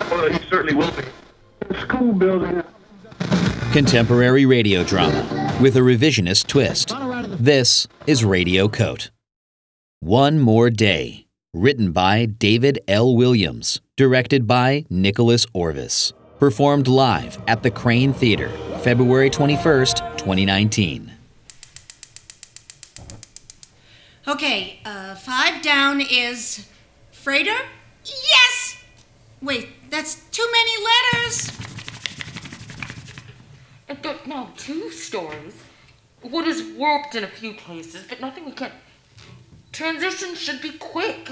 Well, he certainly will be. The school building. Contemporary radio drama with a revisionist twist. This is Radio Coat. One More Day. Written by David L. Williams. Directed by Nicholas Orvis. Performed live at the Crane Theater, February 21st, 2019. Okay, 5 down is freighter? Yes! Wait, that's too many letters. But no, 2 stories. Wood is warped in a few places, but nothing we can... Transition should be quick.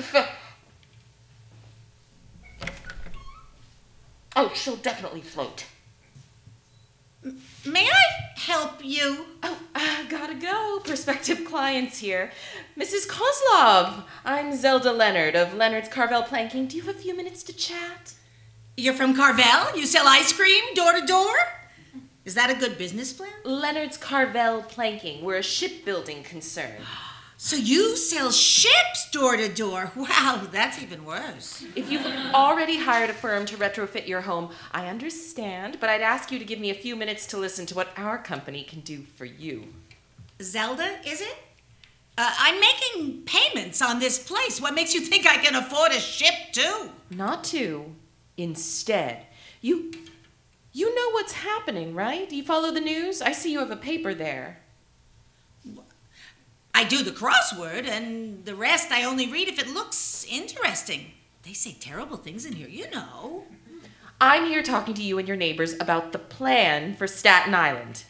Oh, she'll definitely float. May I help you? Oh, gotta go. Prospective clients here. Mrs. Kozlov. I'm Zelda Leonard of Leonard's Carvel Planking. Do you have a few minutes to chat? You're from Carvel? You sell ice cream door to door? Is that a good business plan? Leonard's Carvel Planking. We're a shipbuilding concern. So you sell ships door to door? Wow, that's even worse. If you've already hired a firm to retrofit your home, I understand, but I'd ask you to give me a few minutes to listen to what our company can do for you. Zelda, is it? I'm making payments on this place. What makes you think I can afford a ship too? Not to. Instead. You know what's happening, right? You follow the news? I see you have a paper there. I do the crossword, and the rest I only read if it looks interesting. They say terrible things in here, you know. I'm here talking to you and your neighbors about the plan for Staten Island.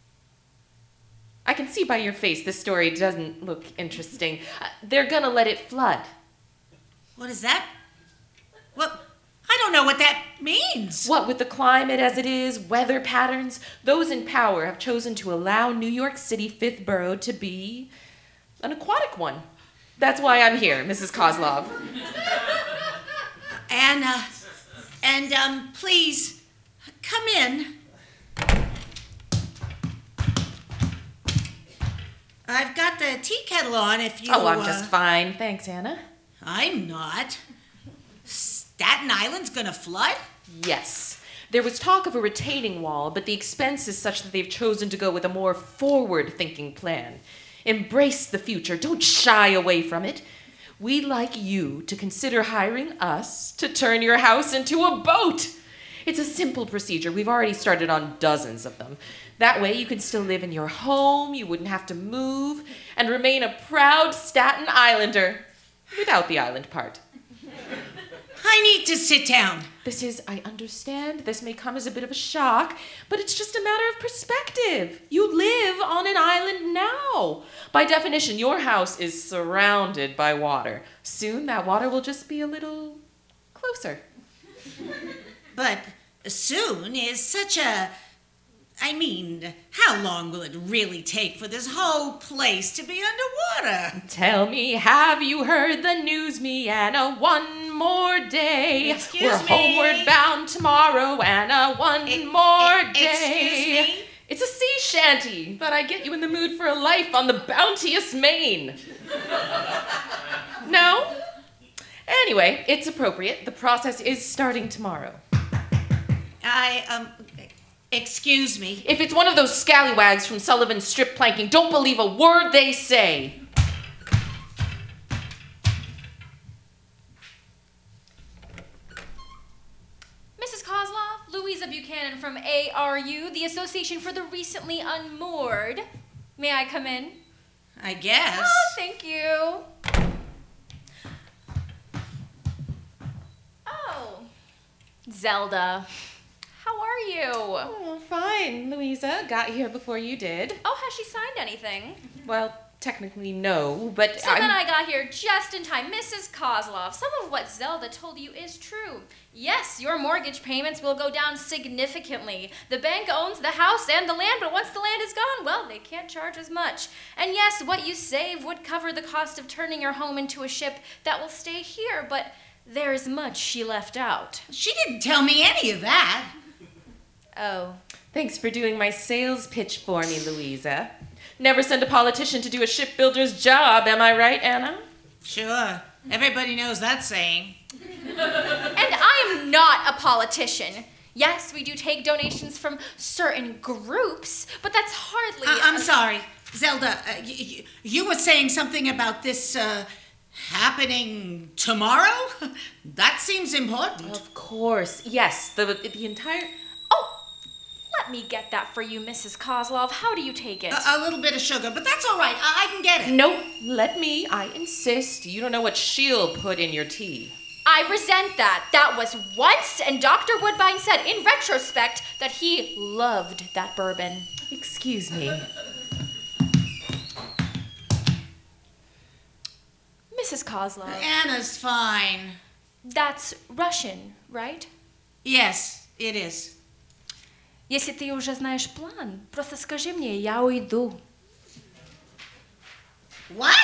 I can see by your face this story doesn't look interesting. They're gonna let it flood. What is that? Well, I don't know what that means. What with the climate as it is, weather patterns, those in power have chosen to allow New York City 5th Borough to be an aquatic one. That's why I'm here, Mrs. Kozlov. And please, come in. I've got the tea kettle on if you... Oh, I'm just fine. Thanks, Anna. I'm not. Staten Island's gonna flood? Yes. There was talk of a retaining wall, but the expense is such that they've chosen to go with a more forward-thinking plan. Embrace the future. Don't shy away from it. We'd like you to consider hiring us to turn your house into a boat. It's a simple procedure. We've already started on dozens of them. That way you can still live in your home, you wouldn't have to move, and remain a proud Staten Islander without the island part. I need to sit down. I understand, this may come as a bit of a shock, but it's just a matter of perspective. You live on an island now. By definition, your house is surrounded by water. Soon, that water will just be a little closer. But soon is such a... I mean, how long will it really take for this whole place to be underwater? Tell me, have you heard the news, me, Anna? One more day. Excuse me? We're homeward bound tomorrow, Anna. One more day. Excuse me? It's a sea shanty. Thought I'd get you in the mood for a life on the bounteous main. No? Anyway, it's appropriate. The process is starting tomorrow. Excuse me. If it's one of those scallywags from Sullivan's strip planking, don't believe a word they say. Mrs. Kozlov, Louisa Buchanan from ARU, the Association for the Recently Unmoored. May I come in? I guess. Oh, thank you. Oh, Zelda. How are you? Oh, fine, Louisa. Got here before you did. Oh, has she signed anything? Well, technically no, but So then I got here just in time. Mrs. Kozlov, some of what Zelda told you is true. Yes, your mortgage payments will go down significantly. The bank owns the house and the land, but once the land is gone, well, they can't charge as much. And yes, what you save would cover the cost of turning your home into a ship that will stay here, but there's much she left out. She didn't tell me any of that. Oh. Thanks for doing my sales pitch for me, Louisa. Never send a politician to do a shipbuilder's job, am I right, Anna? Sure. Everybody knows that saying. And I'm not a a politician. Yes, we do take donations from certain groups, but that's hardly... I'm sorry, Zelda. You were saying something about this happening tomorrow? That seems important. Of course, yes. The entire... Oh, let me get that for you, Mrs. Kozlov. How do you take it? A little bit of sugar, but that's all right. I can get it. No, let me. I insist. You don't know what she'll put in your tea. I resent that. That was once, and Dr. Woodbine said in retrospect that he loved that bourbon. Excuse me. Mrs. Kozlov, Anna's fine. that's Russian, right? Yes, it is. Если ты уже знаешь план, просто скажи мне, я уйду. What?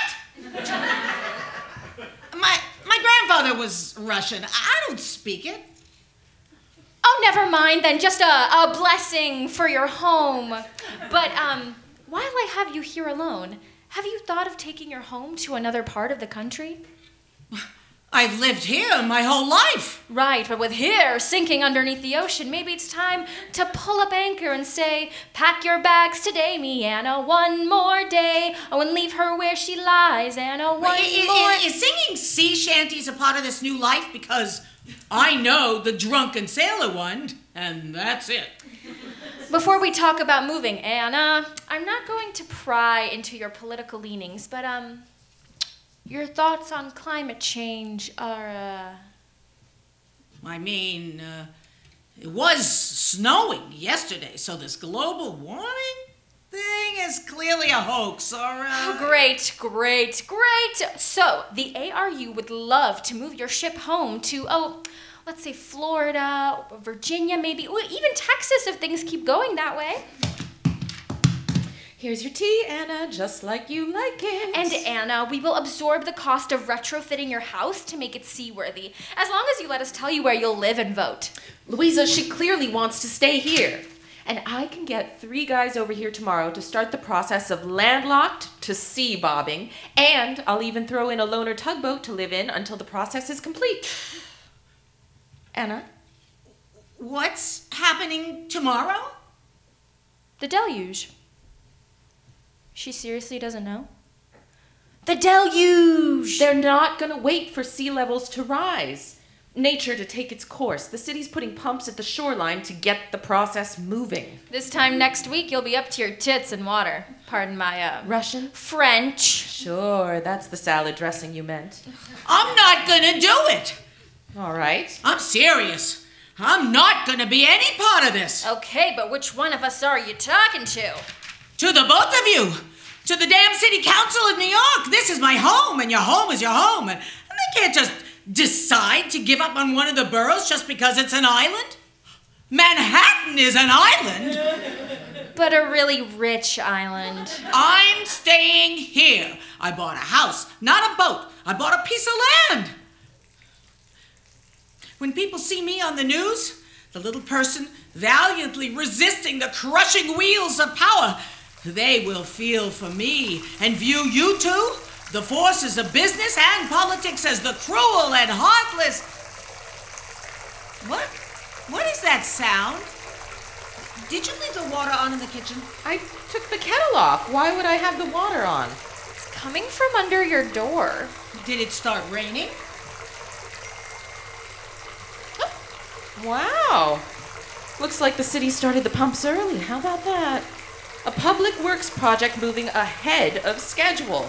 My grandfather was Russian. I don't speak it. Oh, never mind then. Just a blessing for your home. But while I have you here alone, have you thought of taking your home to another part of the country? I've lived here my whole life. Right, but with here sinking underneath the ocean, maybe it's time to pull up anchor and say, pack your bags today, me Anna, one more day. Oh, and leave her where she lies, Anna, one more... Is singing sea shanties a part of this new life? Because I know the drunken sailor one, and that's it. Before we talk about moving, Anna, I'm not going to pry into your political leanings, but, your thoughts on climate change are, I mean, it was snowing yesterday, so this global warming thing is clearly a hoax, or... Great. So, the ARU would love to move your ship home to, let's say Florida, Virginia, maybe, or even Texas if things keep going that way. Here's your tea, Anna, just like you like it. And Anna, we will absorb the cost of retrofitting your house to make it seaworthy, as long as you let us tell you where you'll live and vote. Louisa, she clearly wants to stay here. And I can get 3 guys over here tomorrow to start the process of landlocked to sea bobbing, and I'll even throw in a loaner tugboat to live in until the process is complete. Anna? What's happening tomorrow? The deluge. She seriously doesn't know? The deluge! They're not going to wait for sea levels to rise. Nature to take its course. The city's putting pumps at the shoreline to get the process moving. This time next week, you'll be up to your tits in water. Pardon my, Russian? French. Sure, that's the salad dressing you meant. I'm not gonna do it. All right. I'm serious. I'm not gonna be any part of this. Okay, but which one of us are you talking to? To the both of you. To the damn city council of New York. This is my home, and your home is your home. And they can't just decide to give up on one of the boroughs just because it's an island. Manhattan is an island. But a really rich island. I'm staying here. I bought a house, not a boat. I bought a piece of land. When people see me on the news, the little person valiantly resisting the crushing wheels of power, they will feel for me and view you two, the forces of business and politics, as the cruel and heartless. What is that sound? Did you leave the water on in the kitchen? I took the kettle off. Why would I have the water on? It's coming from under your door. Did it start raining? Wow. Looks like the city started the pumps early. How about that? A public works project moving ahead of schedule.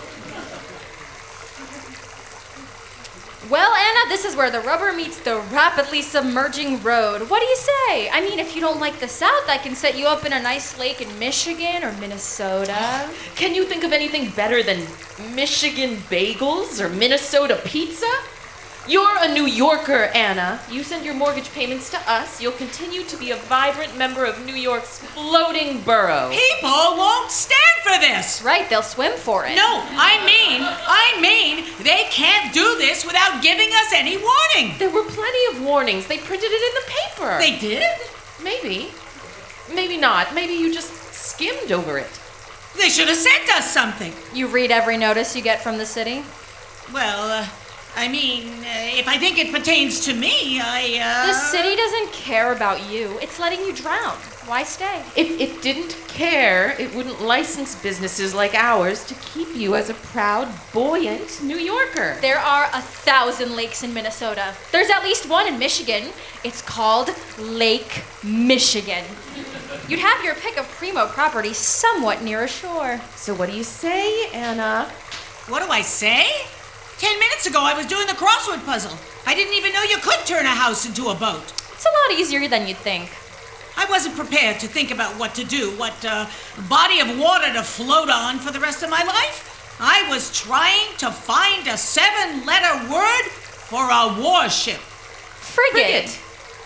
Well, Anna, this is where the rubber meets the rapidly submerging road. What do you say? I mean, if you don't like the South, I can set you up in a nice lake in Michigan or Minnesota. Can you think of anything better than Michigan bagels or Minnesota pizza? You're a New Yorker, Anna. You send your mortgage payments to us. You'll continue to be a vibrant member of New York's floating borough. People won't stand for this. Right, they'll swim for it. No, I mean, they can't do this without giving us any warning. There were plenty of warnings. They printed it in the paper. They did? Maybe. Maybe not. Maybe you just skimmed over it. They should have sent us something. You read every notice you get from the city? Well, I mean, if I think it pertains to me, The city doesn't care about you. It's letting you drown. Why stay? If it didn't care, it wouldn't license businesses like ours to keep you as a proud, buoyant New Yorker. There are 1,000 lakes in Minnesota. There's at least one in Michigan. It's called Lake Michigan. You'd have your pick of primo property somewhat near a shore. So what do you say, Anna? What do I say? 10 minutes ago, I was doing the crossword puzzle. I didn't even know you could turn a house into a boat. It's a lot easier than you'd think. I wasn't prepared to think about what to do, what body of water to float on for the rest of my life. I was trying to find a 7-letter word for a warship. Frigate.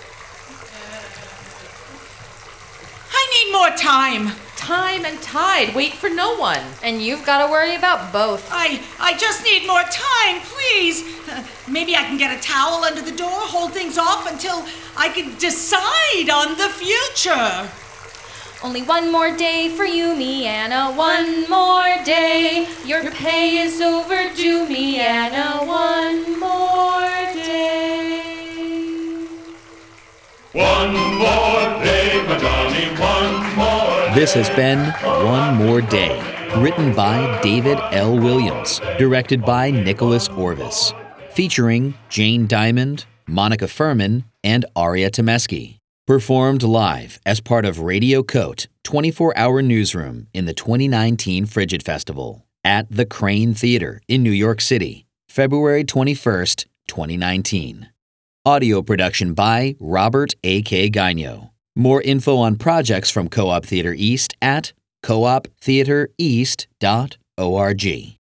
I need more time. Time and tide wait for no one. And you've got to worry about both. I just need more time, please. Maybe I can get a towel under the door, hold things off until I can decide on the future. Only one more day for you, me Anna. One more day. Your pay is overdue, me Anna. One more day. One more day, my Johnny, one more day. This has been One More Day, written by David L. Williams, directed by Nicholas Orvis, featuring Jane Diamond, Monica Furman, and Aria Temeski. Performed live as part of Radio Coat 24-hour newsroom in the 2019 Frigid Festival at the Crane Theater in New York City, February 21st, 2019. Audio production by Robert A.K. Gagno. More info on projects from Co-op Theater East at cooptheatereast.org.